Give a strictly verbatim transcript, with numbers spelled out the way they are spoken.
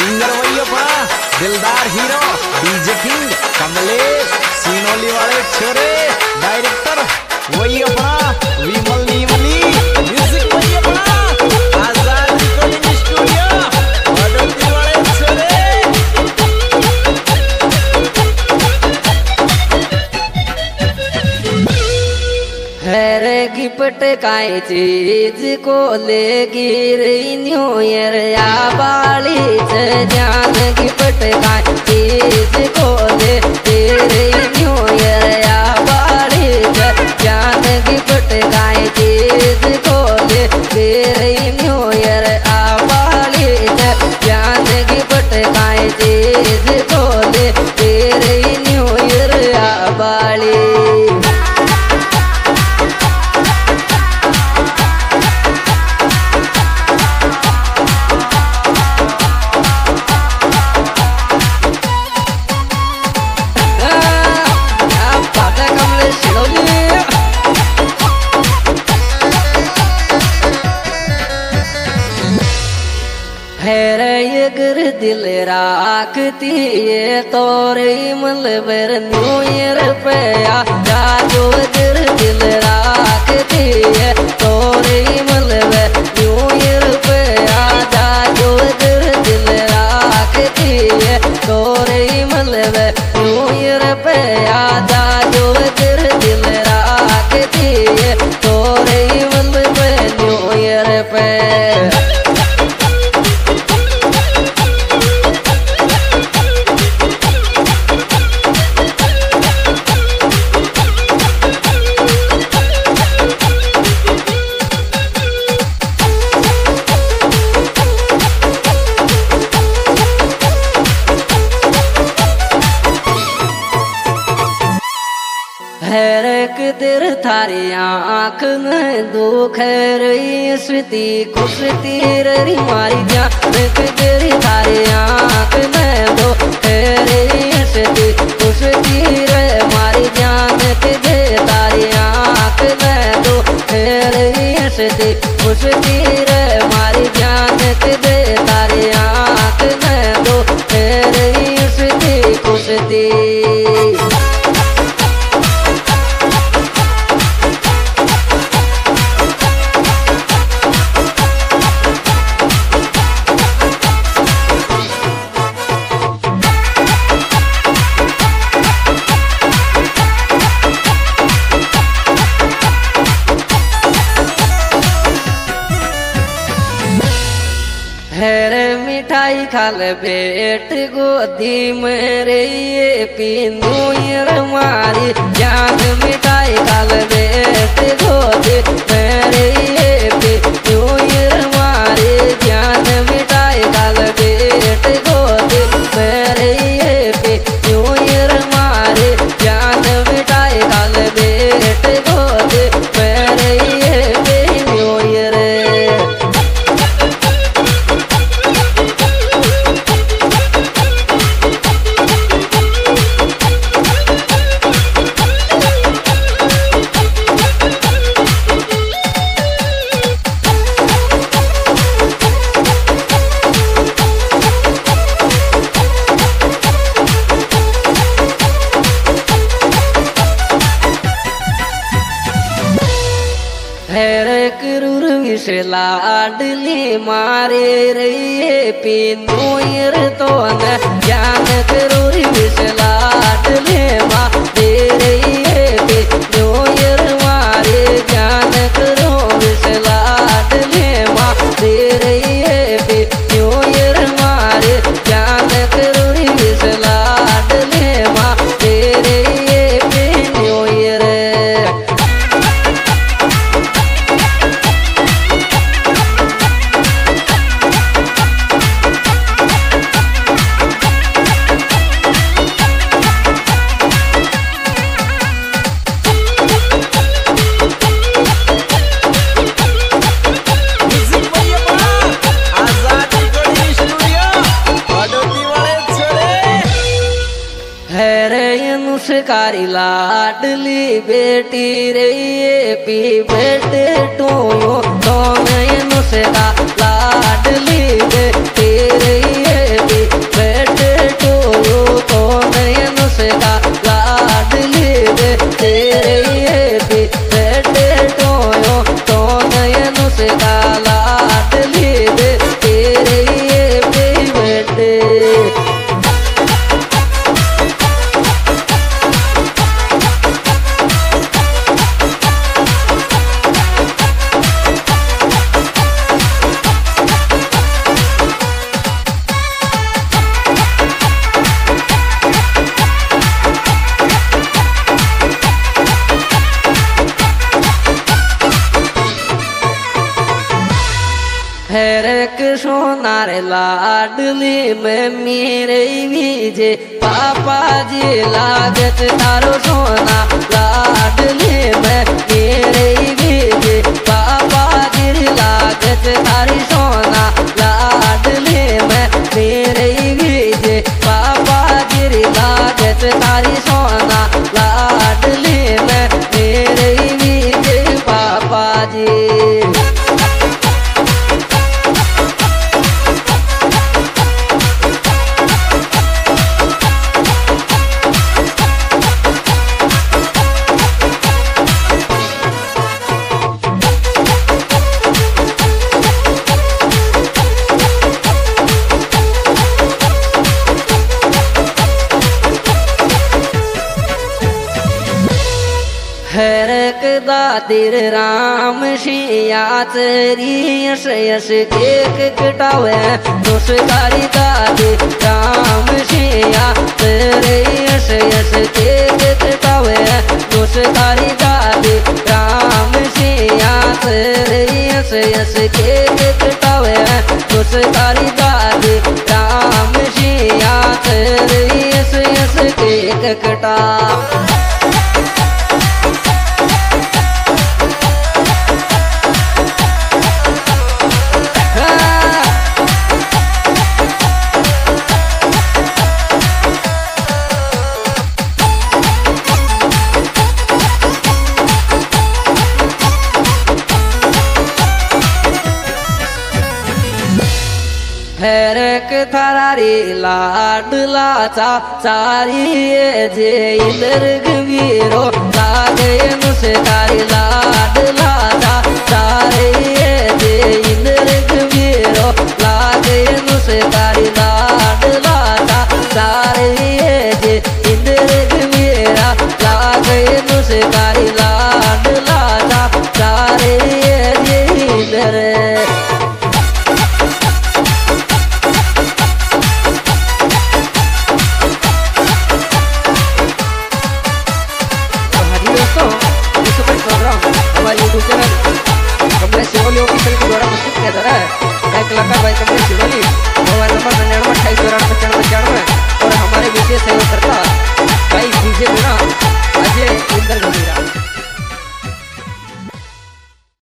Singer वही अपना दिलदार hero DJ king Kamlesh Sinoli वाले छोरे डायरेक्टर वही अपना विमल नीमली म्यूजिक वही अपना आजाद रिकॉर्डिंग स्टूडियो बड़ौती वाले छोरे। हेरे गिफ्ट काई चीज को ले गिर न्यू ईयर या बाली जान गिफ्ट काई चीज को ले गिर न्यू ईयर या बाली जान गिफ्ट काई चीज को ले गिर न्यू ईयर या बाली जान गिफ्ट काई चीज को ले गिर न्यू ईयर या बाली। गर दिल राखती है तोरे मलबर न्यू ईयर पे जाजो गर दिल राखती है तोरे मलबर न्यू ईयर पे जाजो गर दिल राखती है तोरे मलबर न्यू ईयर पे जाजो गर दिल राखती है तोरे मलबर न्यू ईयर पे। हरक दिर थारी आँख में दुख रही स्मृति खुश तेरी मारी जान दिर थारी आँख में दुख रही स्मृति खुश तीर मारी जान दे तारी आँख में दुख रही स्मृति खुश तीर मारी जान दे तारी आँख में दुख रही स्मृति खुश तीर। हेरे मिठाई खाल बेट गोदी मेरे ये पीनू ईयर मारी जान मिठाई खाल बेट गोदी मेरे ये पीनू ईयर मारी जान मिठाई खाल बेट गोदी मेरे ये पीनू ईयर मारी जान मिठाई खाल बेट गोदी मेरे ये पीनू ईयर। करूर विषय लाडली मारे रही पीनू ईयर तो न ज्ञान करूर विषय लाडली मारे रही पीनू ईयर मारे ज्ञान करो विषय लाडली मारे रही पीनू ईयर मारे ज्ञान करूर विषय लाडली मारे रही पीनू ईयर। कारी लाडली बेटी रे पी बेटे टोयो तो नुसका लाडली बेटी रे पी हैरक सोनार लाडली में मेरे बीजे पापा जी लागत तारो सोना लाडली में मेरे बीजे पापा जी लागत तारी सोना लाडली में मेरे बीजे पापा जी लागत तारी सोना लाडली में मेरे बीजे पापा जी। हरक दातिर राम शिया तेरी यश यश केक कटावे दोषकारी दादी राम शिया तेरे यश यश केक कटावे दोषकारी दादी राम शिया तेरे यश यश केक कटावे दोषकारी दादी राम शिया तेरे यश यश केक कटा। हरक थरारी लाडलाचा चारी जे इंदर गवीरो लागे नुसकारी लाडलाचा चारी जे इंदर गवीरो लागे नुसकारी लाडलाचा चारी जे इंदर गवीरा लागे नुसकारी लाडलाचा चारी जे इंदर। हमारे YouTube channel Kamlesh Shiroli official के द्वारा प्रस्तुत किया जा रहा है। एक कलाकार भाई कमलेश शिरोली, मोबाइल नंबर निन्यानवे अट्ठाईस चौरानवे पचानवे पचानवे और हमारे विशेष सहयोगकर्ता भाई डीजे गुना